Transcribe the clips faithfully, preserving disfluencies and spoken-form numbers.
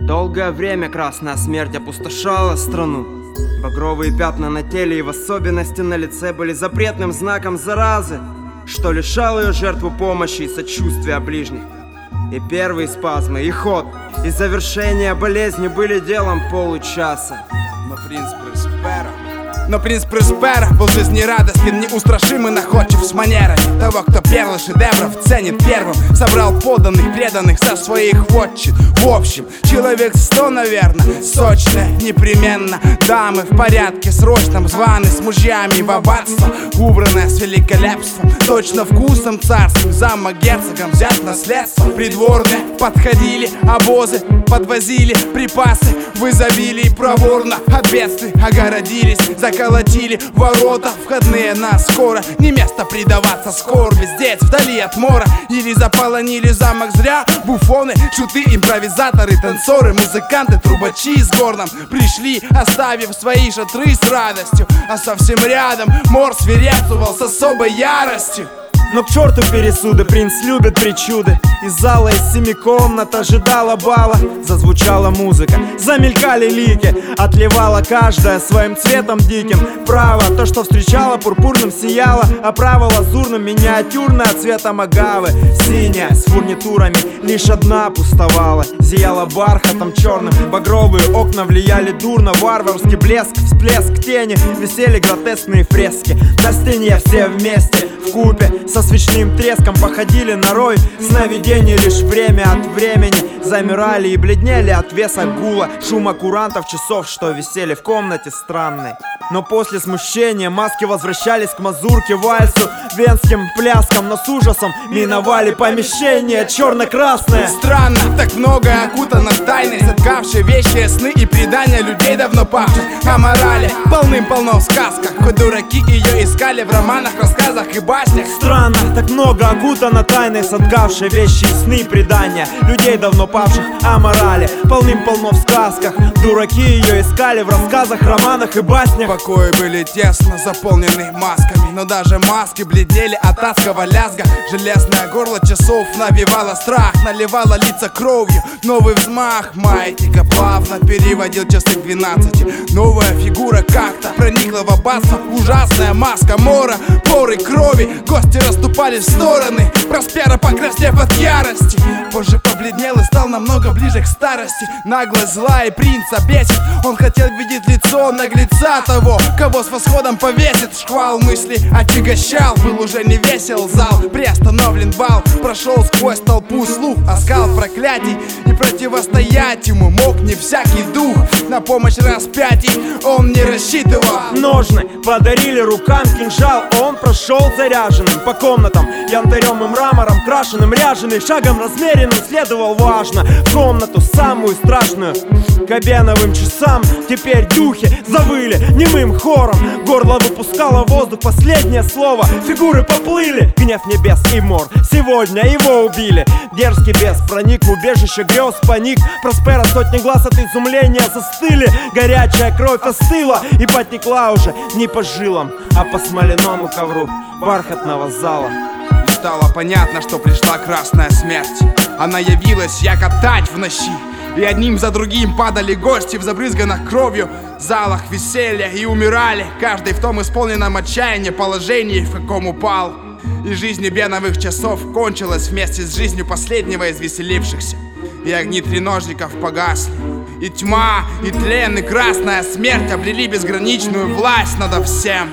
Долгое время красная смерть опустошала страну. Багровые пятна на теле и в особенности на лице были запретным знаком заразы, что лишало ее жертву помощи и сочувствия ближних. И первые спазмы, и ход, и завершение болезни были делом получаса. Но принц Проспера Но принц Проспера был жизнерадостен, неустрашим и находчив с манерами того, кто перлы шедевров ценит первым. Собрал подданных, преданных со своих вотчин. В общем, человек сто, наверное, сочное, непременно. Дамы в порядке срочном, званы с мужьями в аббатство, убранное с великолепством, точно вкусом царским. Замок герцогом взять наследство. Придворные подходили, обозы подвозили, припасы в изобилии проворно от бедствий огородились. Заколотили ворота входные на скоро. Не место предаваться скорби здесь, вдали от мора. Или заполонили замок зря буфоны, шуты, импровизаторы, танцоры, музыканты, трубачи с горном пришли, оставив свои шатры с радостью. А совсем рядом мор свирепствовал с особой яростью. Но к черту пересуды, принц любит причуды. Из зала из семи комнат ожидала бала. Зазвучала музыка, замелькали лики. Отливала каждая своим цветом диким. Право, то, что встречала, пурпурным сияло, а право лазурным, миниатюрное цветом агавы. Синяя, с фурнитурами, лишь одна пустовала. Зияла бархатом черным, багровые окна влияли дурно. Варварский блеск, всплеск тени, висели гротескные фрески. На стене все вместе, вкупе, со свечным треском походили на рой сновидений. Лишь время от времени замирали и бледнели от веса гула, шума курантов, часов, что висели в комнате странной. Но после смущения маски возвращались к мазурке, вальсу, венским пляскам. Но с ужасом миновали помещение черно-красное. Странно, так многое окутано тайной, соткавшей вещи, сны и предания людей давно павших. О морали полным-полно в сказках, хоть дураки ее искали в романах, рассказах и баснях. Странно, так много окутано тайной, соткавшей вещи, сны и предания людей давно павших. О морали полным-полно в сказках, дураки ее искали в рассказах, романах и баснях. Покои были тесно заполнены масками, но даже маски бледнели от адского лязга. Железное горло часов навевало страх, наливало лица кровью. Новый взмах маятника плавно переводил часы к двенадцати. Новая фигура как-то проникла в аббатство. Ужасная маска мора, поры крови, гости расступались в стороны. Проспера, покраснев от ярости, позже побледнел и стал намного ближе к старости. Наглость зла и принца бесит, он хотел видеть лицо наглеца того, кого с восходом повесит. Шквал мыслей отягощал, был уже не весел зал. Приостановлен бал, прошел сквозь толпу слух, оскал проклятий, и противостоять ему мог не всякий дух. На помощь распятий он не рассчитывал. Ножны подарили рукам, кинжал он прошел заряженным по комнатам, янтарем и мрамором крашеным, ряженый, шагом размеренным следовал важно в комнату самую страшную. К обеновым часам теперь духи завыли немым хором. Горло выпускало воздух, последнее слово. Фигуры поплыли, гнев небес и мор. Сегодня его убили. Дерзкий бес проник в убежище грез, паник. Проспера сотни глаз от изумления застыли. Горячая кровь остыла и потекла уже не по жилам, а по смоляному ковру бархатного зала. Стало понятно, что пришла красная смерть. Она явилась, яко тать в ночи. И одним за другим падали гости в забрызганных кровью залах веселья и умирали, каждый в том исполненном отчаянии положении, в каком упал. И жизнь беновых часов кончилась вместе с жизнью последнего из веселившихся. И огни треножников погасли, и тьма, и тлен, и красная смерть обрели безграничную власть надо всем.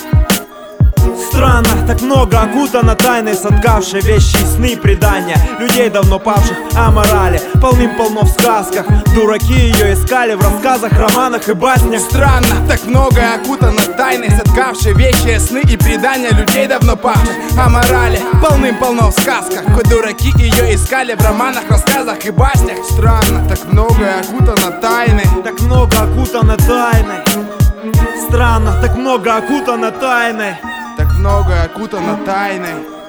Странно, так много окутано тайной, соткавшей вещи и сны и предания людей давно павших. О морали полным-полно в сказках, дураки ее искали в рассказах, романах и баснях. Странно, так многое окутано тайной, соткавшей вещи и сны и предания людей давно павших. О морали полным-полно в сказках, хоть дураки ее искали в романах, рассказах и баснях. Странно, так многое окутано тайной, так много окутано тайной. Странно, так много окутано тайной, так многое окутано тайной.